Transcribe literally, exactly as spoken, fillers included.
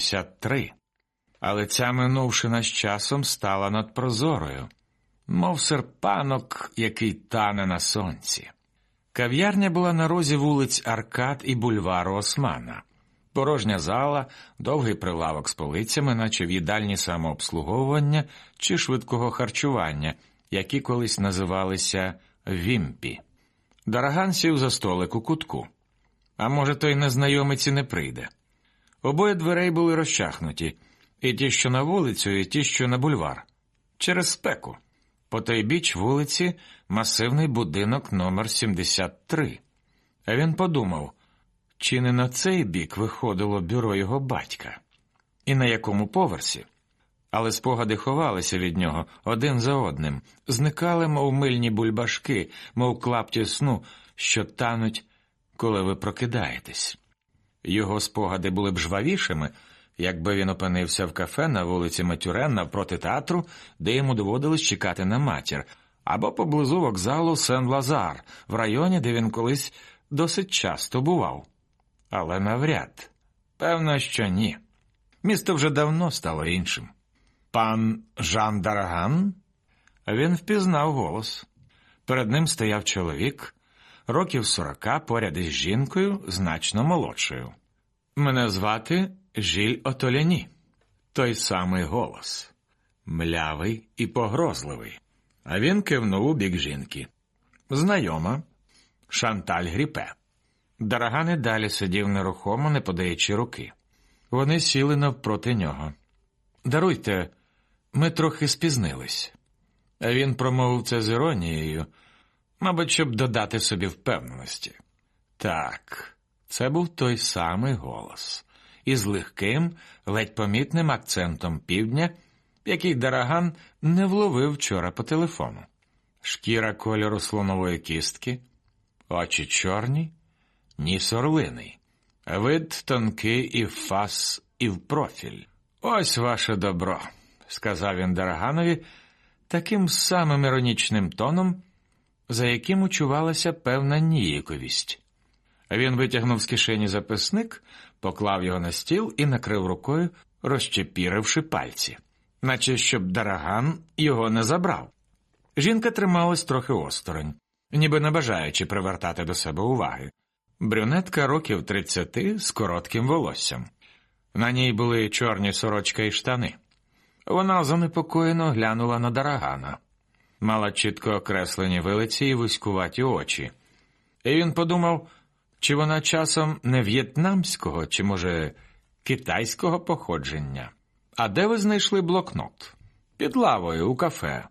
сімдесят три. Але ця минувшина з часом стала надпрозорою, мов серпанок, який тане на сонці. Кав'ярня була на розі вулиць Аркад і бульвару Османа. Порожня зала, довгий прилавок з полицями, наче в їдальні самообслуговування чи швидкого харчування, які колись називалися «Вімпі». Дараган сів за столик у кутку. А може, той незнайомець і не прийде. Обоє дверей були розчахнуті, і ті, що на вулицю, і ті, що на бульвар. Через спеку. По той біч вулиці масивний будинок номер сімдесят три. А він подумав, чи не на цей бік виходило бюро його батька? І на якому поверсі? Але спогади ховалися від нього один за одним, зникали, мов мильні бульбашки, мов клапті сну, що тануть, коли ви прокидаєтесь. Його спогади були б жвавішими, якби він опинився в кафе на вулиці Матюрен навпроти театру, де йому доводилось чекати на матір, або поблизу вокзалу Сен-Лазар, в районі, де він колись досить часто бував. Але навряд. Певно, що ні. Місто вже давно стало іншим. «Пан Жан Дараган?» Він впізнав голос. Перед ним стояв чоловік, років сорока, поряд із жінкою, значно молодшою. «Мене звати Жиль Отоляні». Той самий голос. Млявий і погрозливий. А він кивнув у бік жінки. Знайома. Шанталь Гріпе. Дараган і далі сидів нерухомо, не подаючи руки. Вони сіли навпроти нього. «Даруйте, ми трохи спізнились». А він промовив це з іронією, мабуть, щоб додати собі впевненості. Так, це був той самий голос. Із легким, ледь помітним акцентом півдня, який Дараган не вловив вчора по телефону. Шкіра кольору слонової кістки, очі чорні, ніс орлиний, вид тонкий і в фас, і в профіль. «Ось ваше добро», – сказав він Дараганові таким самим іронічним тоном, за яким учувалася певна ніяковість. Він витягнув з кишені записник, поклав його на стіл і накрив рукою, розчепіривши пальці, наче щоб Дараган його не забрав. Жінка трималась трохи осторонь, ніби не бажаючи привертати до себе уваги. Брюнетка років тридцяти з коротким волоссям. На ній були чорні сорочка і штани. Вона занепокоєно глянула на Дарагана. Мала чітко окреслені вилиці і вузькуваті очі. І він подумав, чи вона часом не в'єтнамського, чи, може, китайського походження. «А де ви знайшли блокнот?» «Під лавою, у кафе».